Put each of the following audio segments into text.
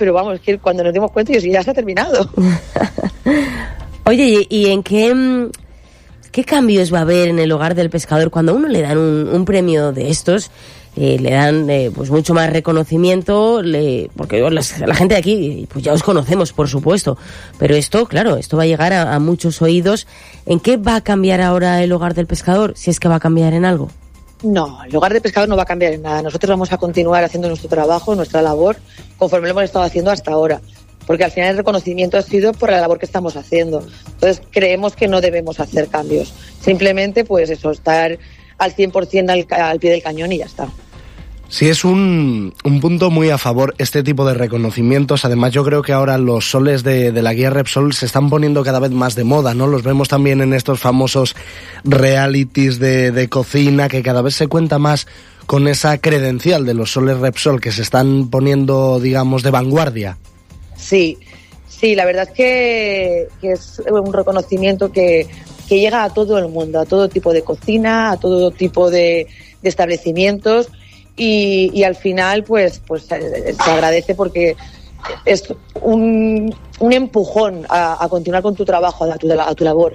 pero vamos, es que cuando nos dimos cuenta, ya se ha terminado. Oye, ¿y en qué cambios va a haber en el Hogar del Pescador cuando a uno le dan un premio de estos? Le dan pues mucho más reconocimiento, porque la gente de aquí pues ya os conocemos, por supuesto, pero esto, claro, esto va a llegar a muchos oídos. ¿En qué va a cambiar ahora el Hogar del Pescador? Si es que va a cambiar en algo. No, el Hogar del Pescador no va a cambiar en nada. Nosotros vamos a continuar haciendo nuestro trabajo, nuestra labor, conforme lo hemos estado haciendo hasta ahora, porque al final el reconocimiento ha sido por la labor que estamos haciendo. Entonces creemos que no debemos hacer cambios, simplemente pues eso, estar al 100% al pie del cañón y ya está. Sí, es un punto muy a favor este tipo de reconocimientos. Además, yo creo que ahora los soles de la guía Repsol se están poniendo cada vez más de moda, ¿no? Los vemos también en estos famosos realities de cocina, que cada vez se cuenta más con esa credencial de los soles Repsol que se están poniendo, digamos, de vanguardia. Sí, la verdad es que es un reconocimiento que llega a todo el mundo, a todo tipo de cocina, a todo tipo de establecimientos, y al final pues se agradece porque es un empujón a continuar con tu trabajo, a tu labor.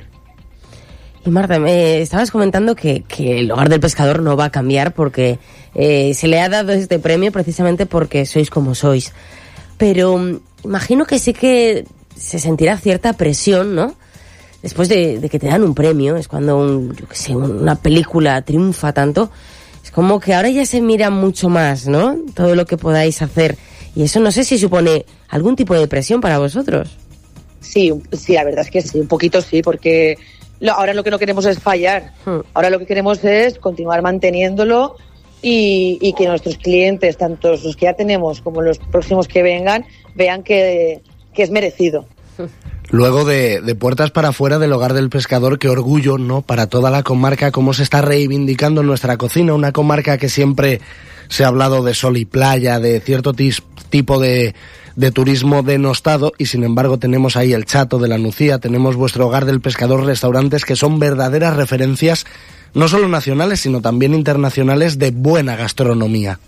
Y Marta, me estabas comentando que el Hogar del Pescador no va a cambiar porque se le ha dado este premio precisamente porque sois como sois. Pero imagino que sí que se sentirá cierta presión, ¿no? Después de que te dan un premio, es cuando una película triunfa tanto, es como que ahora ya se mira mucho más, ¿no? Todo lo que podáis hacer. Y eso no sé si supone algún tipo de presión para vosotros. Sí, la verdad es que sí, un poquito sí, porque ahora lo que no queremos es fallar. Ahora lo que queremos es continuar manteniéndolo y que nuestros clientes, tanto los que ya tenemos como los próximos que vengan, vean que es merecido. Luego de puertas para afuera del Hogar del Pescador, qué orgullo, ¿no?, para toda la comarca, cómo se está reivindicando nuestra cocina, una comarca que siempre se ha hablado de sol y playa, de cierto tipo de turismo denostado, y sin embargo tenemos ahí el Chato de la Nucía, tenemos vuestro Hogar del Pescador, restaurantes que son verdaderas referencias, no solo nacionales, sino también internacionales, de buena gastronomía.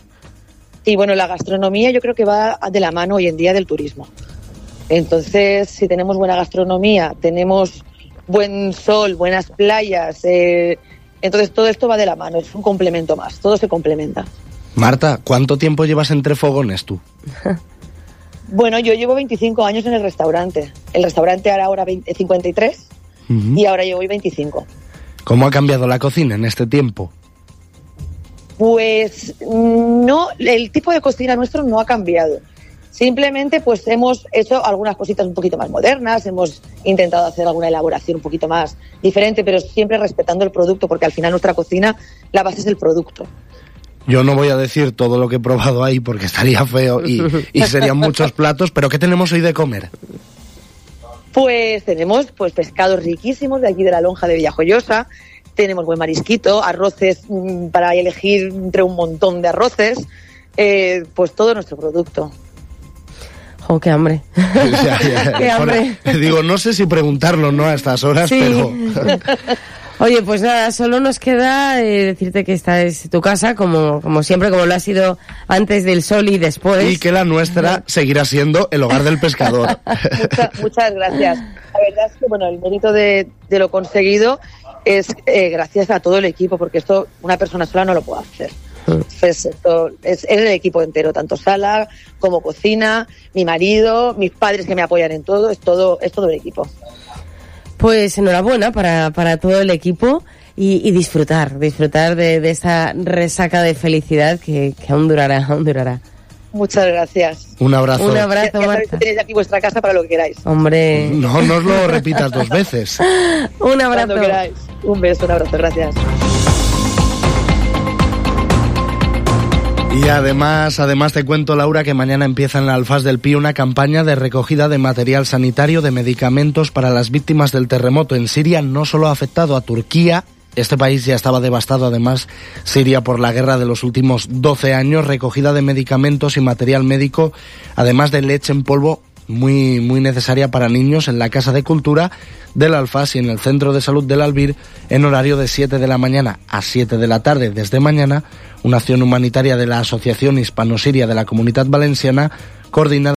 Y bueno, la gastronomía yo creo que va de la mano hoy en día del turismo. Entonces, si tenemos buena gastronomía, tenemos buen sol, buenas playas, entonces todo esto va de la mano, es un complemento más, todo se complementa. Marta, ¿cuánto tiempo llevas entre fogones tú? Bueno, yo llevo 25 años en el restaurante. El restaurante ahora 53 y ahora yo voy 25. ¿Cómo ha cambiado la cocina en este tiempo? Pues no, el tipo de cocina nuestro no ha cambiado. Simplemente pues hemos hecho algunas cositas un poquito más modernas, hemos intentado hacer alguna elaboración un poquito más diferente, pero siempre respetando el producto, porque al final nuestra cocina, la base es el producto. Yo no voy a decir todo lo que he probado ahí porque estaría feo y serían muchos platos, pero ¿qué tenemos hoy de comer? Pues tenemos pescados riquísimos de aquí de la lonja de Villajoyosa, tenemos buen marisquito, arroces para elegir entre un montón de arroces, pues todo nuestro producto. ¡Oh, qué hambre! ¡Qué hambre! Digo, no sé si preguntarlo, ¿no?, a estas horas, sí. Pero... Oye, pues nada, solo nos queda decirte que esta es tu casa, como siempre, como lo ha sido antes del sol y después. Y que la nuestra seguirá siendo el Hogar del Pescador. Muchas gracias. La verdad es que, bueno, el mérito de lo conseguido es gracias a todo el equipo, porque esto una persona sola no lo puede hacer. Es el equipo entero, tanto sala como cocina, mi marido, mis padres que me apoyan en todo, es todo el equipo. Pues enhorabuena para todo el equipo y disfrutar de esta resaca de felicidad que aún durará. Muchas gracias. Un abrazo. Un abrazo, ya Marta. Tenéis aquí vuestra casa para lo que queráis. Hombre. No os lo repitas 2 veces. Un abrazo. Cuando queráis. Un beso, un abrazo, gracias. Y además te cuento, Laura, que mañana empieza en la Alfaz del Pi una campaña de recogida de material sanitario, de medicamentos para las víctimas del terremoto en Siria. No solo ha afectado a Turquía, este país ya estaba devastado, además, Siria, por la guerra de los últimos 12 años, recogida de medicamentos y material médico, además de leche en polvo, muy necesaria para niños, en la Casa de Cultura del Alfaz y en el Centro de Salud del Albir, en horario de 7 de la mañana a 7 de la tarde desde mañana, una acción humanitaria de la Asociación Hispano-Siria de la Comunitat Valenciana, coordinada